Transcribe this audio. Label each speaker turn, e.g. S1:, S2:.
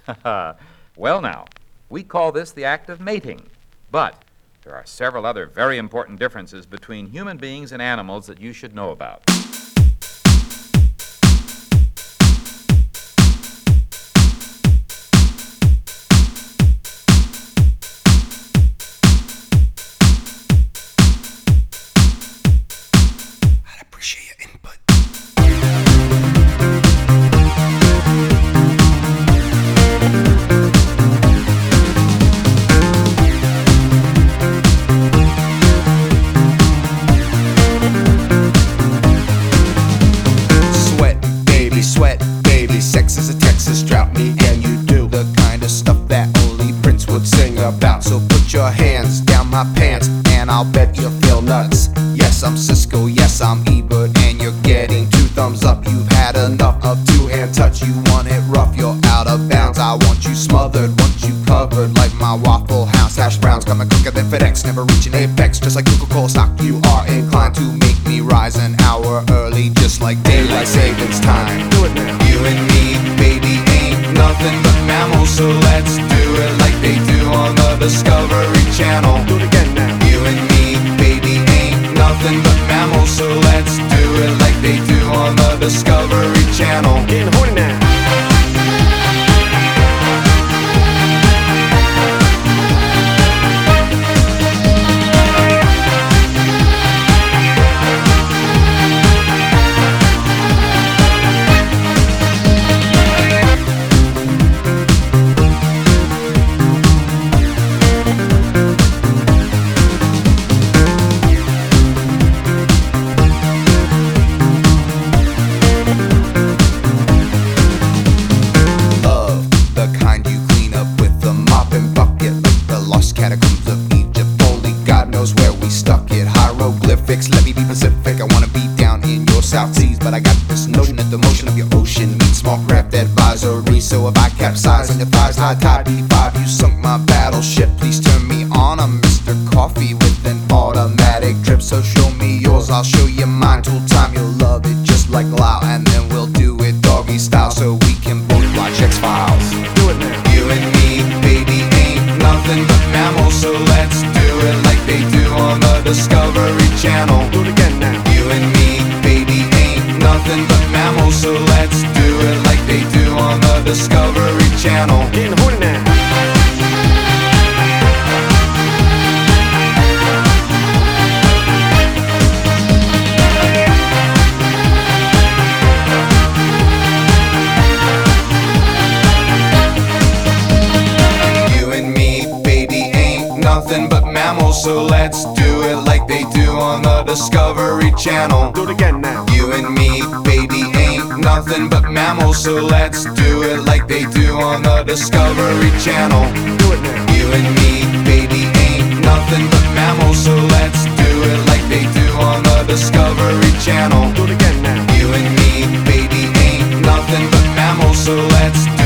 S1: Well, now, we call this the act of mating, but there are several other very important differences between human beings and animals that you should know about.
S2: I'd appreciate your input. Sweat, baby, sex is a Texas drought. Me and you do the kind of stuff that only Prince would sing about. So put your hands down my pants and I'll bet you'll feel nuts. Yes, I'm Cisco, yes, I'm Ebert, and you're getting 2 thumbs up. You've had enough of 2-hand touch. You want it rough, you're out of bounds. I want you smothered, want you covered like my Waffle House hash browns. Coming quicker than FedEx, never reaching apex. Just like Coca-Cola stock, you are inclined to make me rise an hour early, just like daylight savings time. Do it now. You and me, baby, ain't nothing but mammals, so let's do it like they do on the Discovery Channel. Do it again now. You and me, baby, ain't nothing but mammals, so let's do it like they do on the Discovery Channel. Getting horny now. Catacombs of Egypt, only God knows where we stuck it. Hieroglyphics, let me be Pacific. I wanna be down in your South Seas, but I got this notion that the motion of your ocean means small craft advisory. So if I capsize on your thighs, high tide B5, you sunk my battleship. Please turn me on, I'm Mr. Coffee with an automatic drip. So show me yours, I'll show you mine. Tool time, you'll love it just like Lau, and then we'll do it doggy style so we can both watch X-Files. Do it now. You and me, baby, ain't nothing but mammals, so let's do it like they do on the Discovery Channel. Do it again now. You and me, baby, ain't nothing but mammals, so let's do it like they do on the Discovery Channel. Getting horny now. Nothing but mammals, so let's do it like they do on the Discovery Channel. Do it again now. You and me, baby, ain't nothing but mammals, so let's do it like they do on the Discovery Channel. Do it now. You and me, baby, ain't nothing but mammals, so let's do it like they do on the Discovery Channel. Do it again now. You and me, baby, ain't nothing but mammals, so let's